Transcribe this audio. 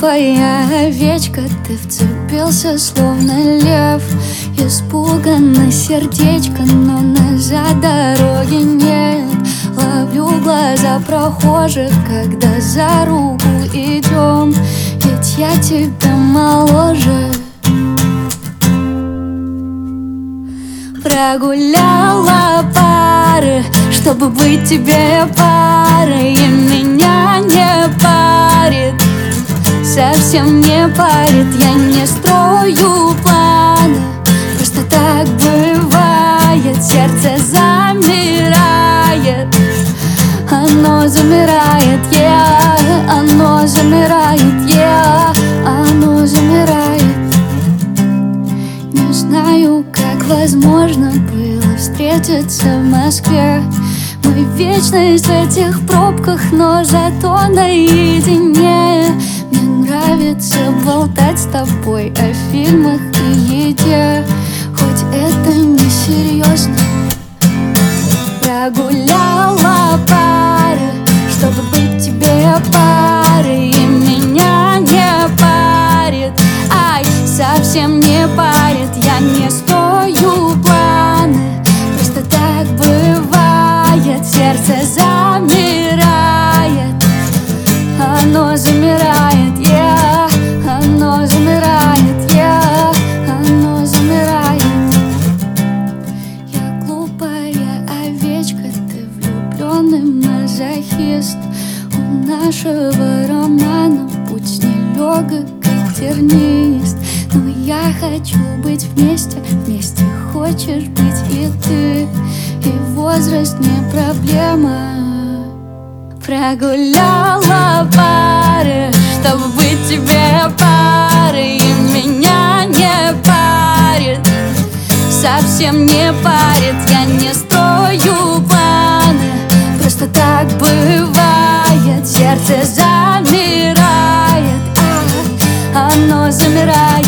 глупая овечка, ты вцепился словно лев. Испуганно сердечко, но назад дороги нет. Ловлю глаза прохожих, когда за руку идем, ведь я тебя моложе. Прогуляла пары, чтобы быть тебе парой, и меня не парит, совсем не парит. Я не строю планы, просто так бывает. Сердце замирает, оно замирает, оно замирает, оно замирает. Не знаю, как возможно было встретиться в Москве. Мы вечность в этих пробках, но зато наедине. Мне нравится болтать с тобой о фильмах и еде, хоть это не серьезно. Прогуляла пары, чтобы быть тебе парой, и меня не парит, ай, совсем не парит. Я не строю планы, просто так бывает. Сердце замирает, оно замирает, оно замирает, оно замирает. Я глупая овечка, ты влюбленный мазохист. У нашего романа путь нелегок, как тернист. Но я хочу быть вместе, вместе хочешь быть и ты. И возраст не проблема. Прогуляла пары, чтобы быть тебе парой, и меня не парит, совсем не парит. Я не строю планы, просто так бывает. Сердце замирает, оно замирает.